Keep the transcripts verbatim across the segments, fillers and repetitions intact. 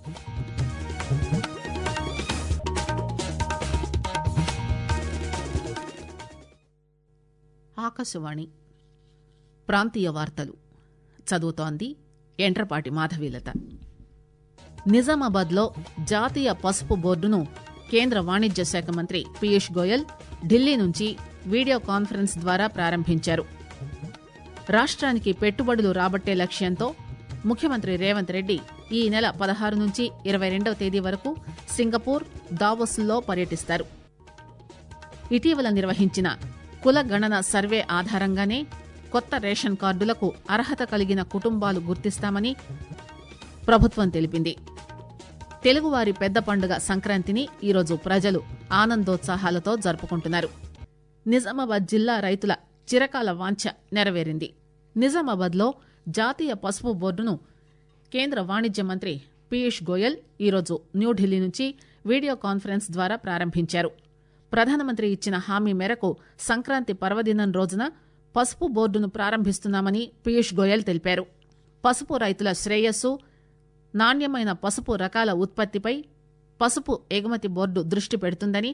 ఆకాశవాణి ప్రాంతీయ వార్తలు చదువుతోంది ఎండ్రపాటి మాధవీలత. నిజామాబాద్లో జాతీయ పసుపు బోర్డును కేంద్ర వాణిజ్య శాఖ మంత్రి పీయూష్ గోయల్ ఢిల్లీ నుంచి వీడియో కాన్ఫరెన్స్ ద్వారా ప్రారంభించారు. రాష్ట్రానికి పెట్టుబడులు రాబట్టే లక్ష్యంతో ముఖ్యమంత్రి రేవంత్ రెడ్డి ఈ నెల పదహారు నుంచి ఇరవై రెండవ తేదీ వరకు సింగపూర్, దావోస్లో పర్యటిస్తారు. ఇటీవల నిర్వహించిన కుల గణన సర్వే ఆధారంగానే కొత్త రేషన్ కార్డులకు అర్హత కలిగిన కుటుంబాలు గుర్తిస్తామని ప్రభుత్వం తెలిపింది. తెలుగువారి పెద్ద పండుగ సంక్రాంతిని ఈరోజు ప్రజలు ఆనందోత్సాహాలతో జరుపుకుంటున్నారు. నిజామాబాద్ జిల్లా రైతుల చిరకాల వాంఛ నెరవేరింది. నిజామాబాద్లో జాతీయ పసుపు బోర్డును కేంద్ర వాణిజ్య మంత్రి పీయూష్ గోయల్ ఈరోజు న్యూఢిల్లీ నుంచి వీడియో కాన్ఫరెన్స్ ద్వారా ప్రారంభించారు. ప్రధానమంత్రి ఇచ్చిన హామీ మేరకు సంక్రాంతి పర్వదినం రోజున పసుపు బోర్డును ప్రారంభిస్తున్నామని పీయూష్ గోయల్ తెలిపారు. పసుపు రైతుల శ్రేయస్సు, నాణ్యమైన పసుపు రకాల ఉత్పత్తిపై పసుపు ఎగుమతి బోర్డు దృష్టి పెడుతుందని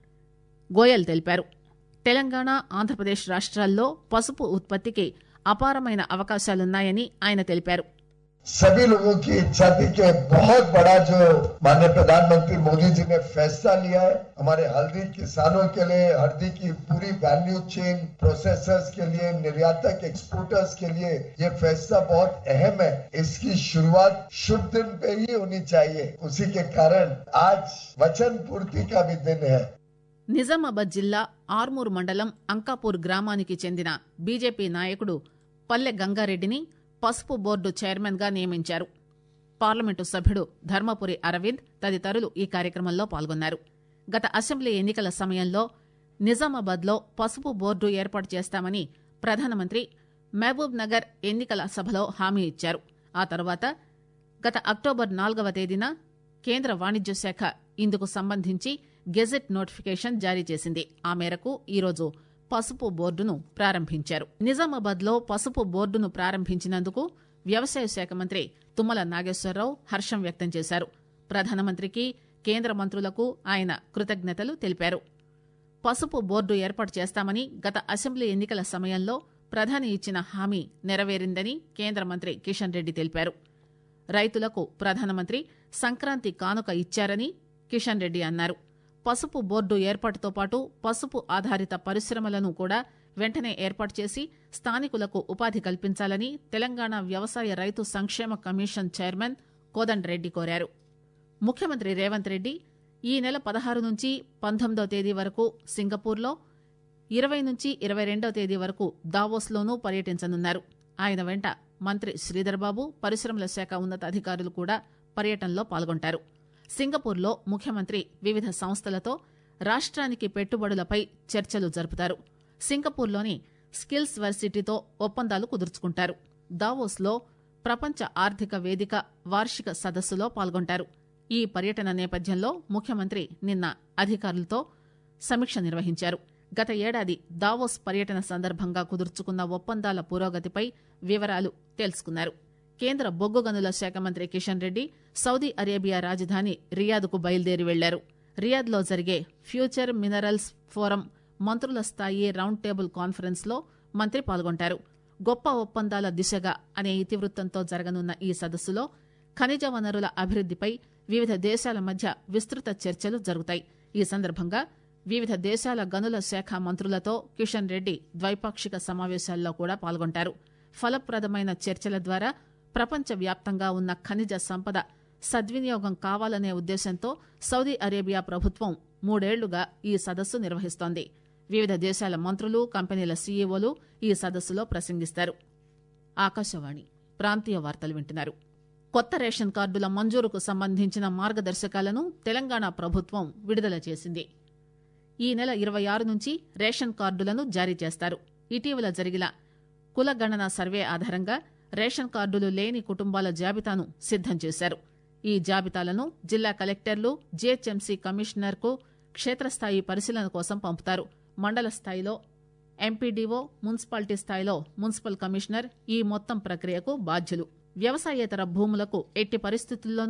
గోయల్ తెలిపారు. తెలంగాణ, ఆంధ్రప్రదేశ్ రాష్ట్రాల్లో పసుపు ఉత్పత్తికి అపారమైన అవకాశాలున్నాయని ఆయన తెలిపారు. सभी लोगों की इच्छा थी कि बहुत बड़ा जो माननीय प्रधानमंत्री मोदी जी ने फैसला लिया है हमारे हल्दी किसानों के लिए, हल्दी की पूरी वैल्यू चेन, प्रोसेसर्स के लिए, निर्यातक एक्सपोर्टर्स के लिए ये फैसला बहुत अहम है. इसकी शुरुआत शुभ दिन पे ही होनी चाहिए. उसी के कारण आज वचन पूर्ति का भी दिन है. నిజామాబాద్ జిల్లా ఆర్మూర్ మండలం అంకాపూర్ గ్రామానికి చెందిన బీజేపీ నాయకుడు పల్లె గంగారెడ్డిని పసుపు బోర్డు చైర్మన్ గా నియమించారు. పార్లమెంటు సభ్యుడు ధర్మపురి అరవింద్ తదితరులు ఈ కార్యక్రమంలో పాల్గొన్నారు. గత అసెంబ్లీ ఎన్నికల సమయంలో నిజామాబాద్ లో పసుపు బోర్డు ఏర్పాటు చేస్తామని ప్రధానమంత్రి మహబూబ్ నగర్ ఎన్నికల సభలో హామీ ఇచ్చారు. ఆ తర్వాత గత అక్టోబర్ నాలుగవ తేదీన కేంద్ర వాణిజ్య శాఖ ఇందుకు సంబంధించి గెజెట్ నోటిఫికేషన్ జారీ చేసింది. ఆ మేరకు ఈరోజు పసుపు బోర్డును ప్రారంభించారు. నిజామాబాద్ లో పసుపు బోర్డును ప్రారంభించినందుకు వ్యవసాయ శాఖ మంత్రి తుమ్మల నాగేశ్వరరావు హర్షం వ్యక్తం చేశారు. ప్రధానమంత్రికి, కేంద్ర మంత్రులకు ఆయన కృతజ్ఞతలు తెలిపారు. పసుపు బోర్డు ఏర్పాటు చేస్తామని గత అసెంబ్లీ ఎన్నికల సమయంలో ప్రధాని ఇచ్చిన హామీ నెరవేరిందని కేంద్ర మంత్రి కిషన్ రెడ్డి తెలిపారు. రైతులకు ప్రధానమంత్రి సంక్రాంతి కానుక ఇచ్చారని కిషన్ రెడ్డి అన్నారు. పసుపు బోర్డు ఏర్పాటుతో పాటు పసుపు ఆధారిత పరిశ్రమలను కూడా వెంటనే ఏర్పాటు చేసి స్థానికులకు ఉపాధి కల్పించాలని తెలంగాణ వ్యవసాయ రైతు సంక్షేమ కమిషన్ చైర్మన్ కోదండరెడ్డి కోరారు. ముఖ్యమంత్రి రేవంత్ రెడ్డి ఈ నెల పదహారు నుంచి పంతొమ్మిదో తేదీ వరకు సింగపూర్లో, ఇరవై నుంచి ఇరవై రెండవ తేదీ వరకు దావోస్లోనూ పర్యటించనున్నారు. ఆయన వెంట మంత్రి శ్రీధర్బాబు, పరిశ్రమల శాఖ ఉన్నతాధికారులు కూడా పర్యటనలో పాల్గొంటారు. సింగపూర్లో ముఖ్యమంత్రి వివిధ సంస్థలతో రాష్ట్రానికి పెట్టుబడులపై చర్చలు జరుపుతారు. సింగపూర్లోని స్కిల్స్ వర్సిటీతో ఒప్పందాలు కుదుర్చుకుంటారు. దావోస్లో ప్రపంచ ఆర్థిక వేదిక వార్షిక సదస్సులో పాల్గొంటారు. ఈ పర్యటన నేపథ్యంలో ముఖ్యమంత్రి నిన్న అధికారులతో సమీక్ష నిర్వహించారు. గత ఏడాది దావోస్ పర్యటన సందర్భంగా కుదుర్చుకున్న ఒప్పందాల పురోగతిపై వివరాలు తెలుసుకున్నారు. కేంద్ర బొగ్గు గనుల శాఖ మంత్రి కిషన్ రెడ్డి సౌదీ అరేబియా రాజధాని రియాద్కు బయలుదేరి వెళ్లారు. రియాద్లో జరిగే ఫ్యూచర్ మినరల్స్ ఫోరం మంత్రుల స్థాయి రౌండ్ టేబుల్ కాన్ఫరెన్స్ లో మంత్రి పాల్గొంటారు. గొప్ప ఒప్పందాల దిశగా అనే ఇతివృత్తంతో జరగనున్న ఈ సదస్సులో ఖనిజ వనరుల అభివృద్దిపై వివిధ దేశాల మధ్య విస్తృత చర్చలు జరుగుతాయి. ఈ సందర్భంగా వివిధ దేశాల గనుల శాఖ మంత్రులతో కిషన్ రెడ్డి ద్వైపాక్షిక సమావేశాల్లో కూడా పాల్గొంటారు. ఫలప్రదమైన చర్చల ద్వారా ప్రపంచ వ్యాప్తంగా ఉన్న ఖనిజ సంపద సద్వినియోగం కావాలనే ఉద్దేశంతో సౌదీ అరేబియా ప్రభుత్వం మూడేళ్లుగా ఈ సదస్సు నిర్వహిస్తోంది. వివిధ దేశాల మంత్రులు, కంపెనీల సీఈఓలు ఈ సదస్సులో ప్రసంగిస్తారు. ఆకాశవాణి ప్రాంతీయ వార్తలు వింటున్నారు. కొత్త రేషన్ కార్డుల మంజూరుకు సంబంధించిన మార్గదర్శకాలను తెలంగాణ ప్రభుత్వం విడుదల చేసింది. ఈ నెల ఇరవై ఆరు నుంచి రేషన్ కార్డులను జారీ చేస్తారు. ఇటీవల జరిగిన కుల గణన సర్వే ఆధారంగా రేషన్ కార్డులు లేని కుటుంబాల జాబితాను సిద్దం చేశారు. ఈ జాబితాలను జిల్లా కలెక్టర్లు, జీహెచ్ఎంసీ కమిషనర్కు క్షేత్రస్థాయి పరిశీలన కోసం పంపుతారు. మండల స్థాయిలో ఎంపీడీఓ, మున్సిపాలిటీ స్థాయిలో మున్సిపల్ కమిషనర్ ఈ మొత్తం ప్రక్రియకు బాధ్యులు. వ్యవసాయేతర భూములకు ఎట్టి పరిస్థితుల్లోనూ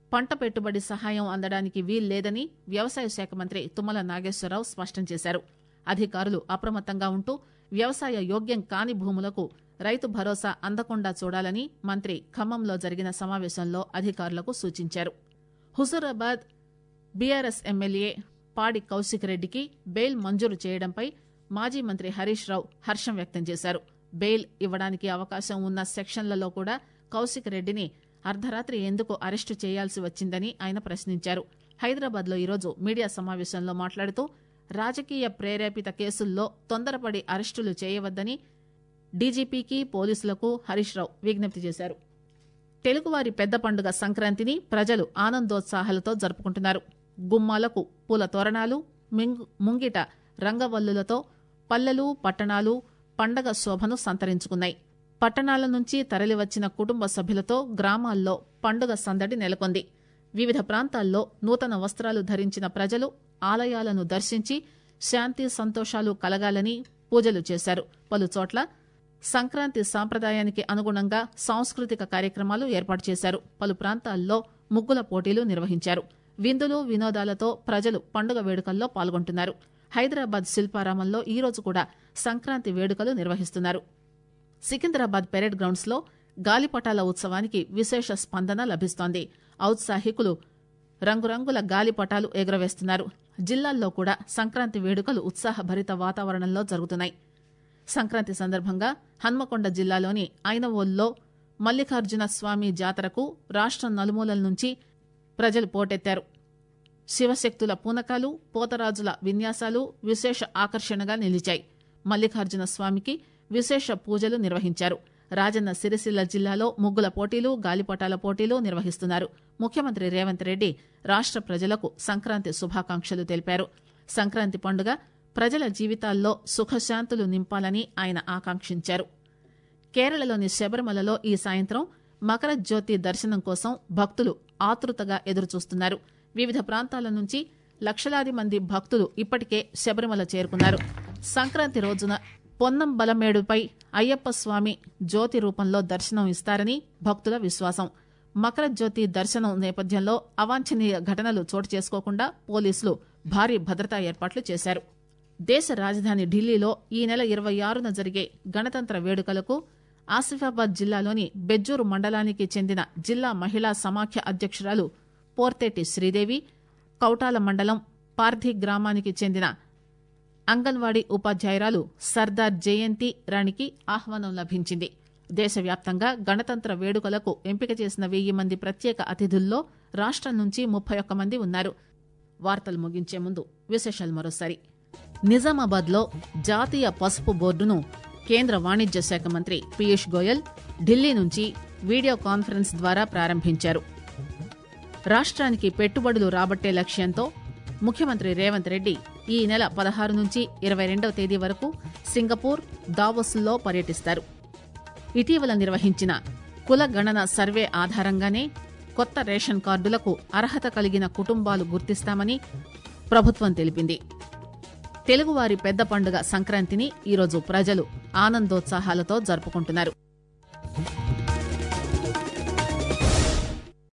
పంట పెట్టుబడి సహాయం అందడానికి వీల్లేదని వ్యవసాయ శాఖ మంత్రి తుమ్మల నాగేశ్వరరావు స్పష్టం చేశారు. అధికారులు అప్రమత్తంగా ఉంటూ వ్యవసాయ యోగ్యం కాని భూములకు రైతు భరోసా అందకుండా చూడాలని మంత్రి ఖమ్మంలో జరిగిన సమావేశంలో అధికారులకు సూచించారు. హుజూరాబాద్ బీఆర్ఎస్ ఎమ్మెల్యే పాడి కౌశిక్ రెడ్డికి బెయిల్ మంజూరు చేయడంపై మాజీ మంత్రి హరీష్ రావు హర్షం వ్యక్తం చేశారు. బెయిల్ ఇవ్వడానికి అవకాశం ఉన్న సెక్షన్లలో కూడా కౌశిక్ రెడ్డిని అర్ధరాత్రి ఎందుకు అరెస్టు చేయాల్సి వచ్చిందని ఆయన ప్రశ్నించారు. హైదరాబాద్ లో ఈరోజు మీడియా సమావేశంలో మాట్లాడుతూ రాజకీయ ప్రేరేపిత కేసుల్లో తొందరపడి అరెస్టులు చేయవద్దని డీజీపీకి పోలీసులకు హరీష్ రావు విజ్ఞప్తి చేశారు. తెలుగువారి పెద్ద పండుగ సంక్రాంతిని ప్రజలు ఆనందోత్సాహాలతో జరుపుకుంటున్నారు. గుమ్మాలకు పూల తోరణాలు, ముంగిట రంగవల్లులతో పల్లెలు పట్టణాలు పండగ శోభను సంతరించుకున్నాయి. పట్టణాల నుంచి తరలివచ్చిన కుటుంబ సభ్యులతో గ్రామాల్లో పండుగ సందడి నెలకొంది. వివిధ ప్రాంతాల్లో నూతన వస్త్రాలు ధరించిన ప్రజలు ఆలయాలను దర్శించి శాంతి సంతోషాలు కలగాలని పూజలు చేశారు. పలుచోట్ల సంక్రాంతి సాంప్రదాయానికి అనుగుణంగా సాంస్కృతిక కార్యక్రమాలు ఏర్పాటు చేశారు. పలు ప్రాంతాల్లో ముగ్గుల పోటీలు నిర్వహించారు. విందులు వినోదాలతో ప్రజలు పండుగ వేడుకల్లో పాల్గొంటున్నారు. హైదరాబాద్ శిల్పారామంలో ఈరోజు కూడా సంక్రాంతి వేడుకలు నిర్వహిస్తున్నారు. సికింద్రాబాద్ పెరేడ్ గ్రౌండ్స్ లో గాలిపటాల ఉత్సవానికి విశేష స్పందన లభిస్తోంది. ఔత్సాహికులు రంగురంగుల గాలిపటాలు ఎగురవేస్తున్నారు. జిల్లాల్లో కూడా సంక్రాంతి వేడుకలు ఉత్సాహభరిత వాతావరణంలో జరుగుతున్నాయి. సంక్రాంతి సందర్భంగా హన్మకొండ జిల్లాలోని ఐనవోల్లో మల్లికార్జున స్వామి జాతరకు రాష్ట్రం నలుమూలల నుంచి ప్రజలు పోటెత్తారు. శివశక్తుల పూనకాలు, పోతరాజుల విన్యాసాలు విశేష ఆకర్షణగా నిలిచాయి. మల్లికార్జున స్వామికి విశేష పూజలు నిర్వహించారు. రాజన్న సిరిసిల్ల జిల్లాలో ముగ్గుల పోటీలు, గాలిపటాల పోటీలు నిర్వహిస్తున్నారు. ముఖ్యమంత్రి రేవంత్ రెడ్డి రాష్ట ప్రజలకు సంక్రాంతి శుభాకాంక్షలు తెలిపారు. సంక్రాంతి పండుగ ప్రజల జీవితాల్లో సుఖశాంతులు నింపాలని ఆయన ఆకాంక్షించారు. కేరళలోని శబరిమలలో ఈ సాయంత్రం మకర జ్యోతి దర్శనం కోసం భక్తులు ఆతృతగా ఎదురుచూస్తున్నారు. వివిధ ప్రాంతాల నుంచి లక్షలాది మంది భక్తులు ఇప్పటికే శబరిమల చేరుకున్నారు. సంక్రాంతి రోజున పొన్నం బలమేడుపై అయ్యప్ప స్వామి జ్యోతి రూపంలో దర్శనం ఇస్తారని భక్తుల విశ్వాసం. మకర జ్యోతి దర్శనం నేపథ్యంలో అవాంఛనీయ ఘటనలు చోటు చేసుకోకుండా పోలీసులు భారీ భద్రతా ఏర్పాట్లు చేశారు. దేశ రాజధాని ఢిల్లీలో ఈ నెల ఇరవై ఆరున జరిగే గణతంత్ర వేడుకలకు ఆసిఫాబాద్ జిల్లాలోని బెజ్జూరు మండలానికి చెందిన జిల్లా మహిళా సమాఖ్య అధ్యక్షురాలు పోర్తేటి శ్రీదేవి, కౌటాల మండలం పార్థి గ్రామానికి చెందిన అంగన్వాడీ ఉపాధ్యాయురాలు సర్దార్ జయంతి రాణికి ఆహ్వానం లభించింది. దేశవ్యాప్తంగా గణతంత్ర వేడుకలకు ఎంపిక చేసిన వెయ్యి మంది ప్రత్యేక అతిథుల్లో రాష్టం నుంచి ముప్పై ఒక్క మంది ఉన్నారు. వార్తలు ముగించే ముందు విశేషాలు మరోసారి. నిజామాబాద్ లో జాతీయ పసుపు బోర్డును కేంద్ర వాణిజ్య శాఖ మంత్రి పీయూష్ గోయల్ ఢిల్లీ నుంచి వీడియో కాన్ఫరెన్స్ ద్వారా ప్రారంభించారు. రాష్ట్రానికి పెట్టుబడులు రాబట్టే లక్ష్యంతో ముఖ్యమంత్రి రేవంత్ రెడ్డి ఈ నెల పదహారు నుంచి ఇరవై రెండవ తేదీ వరకు సింగపూర్, దావోస్లో పర్యటిస్తారు. ఇటీవల నిర్వహించిన కుల గణన సర్వే ఆధారంగానే కొత్త రేషన్ కార్డులకు అర్హత కలిగిన కుటుంబాలు గుర్తిస్తామని ప్రభుత్వం తెలిపింది. తెలుగువారి పెద్ద పండుగ సంక్రాంతిని ఈరోజు ప్రజలు ఆనందోత్సాహాలతో జరుపుకుంటున్నారు.